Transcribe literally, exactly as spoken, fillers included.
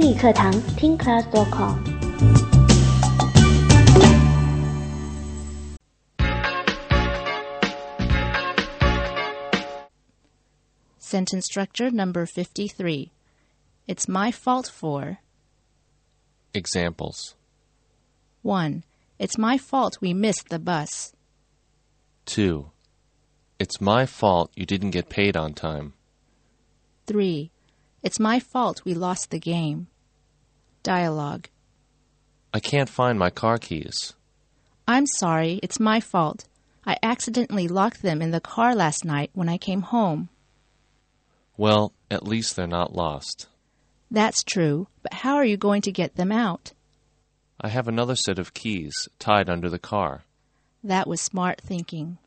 英语课堂听 class dot com。 Sentence structure number fifty-three. It's my fault for... Examples. one. It's my fault we missed the bus. two. It's my fault you didn't get paid on time. three. It's my fault we lost the game. Dialogue. I can't find my car keys. I'm sorry, it's my fault. I accidentally locked them in the car last night when I came home. Well, at least they're not lost. That's true, but how are you going to get them out? I have another set of keys tied under the car. That was smart thinking.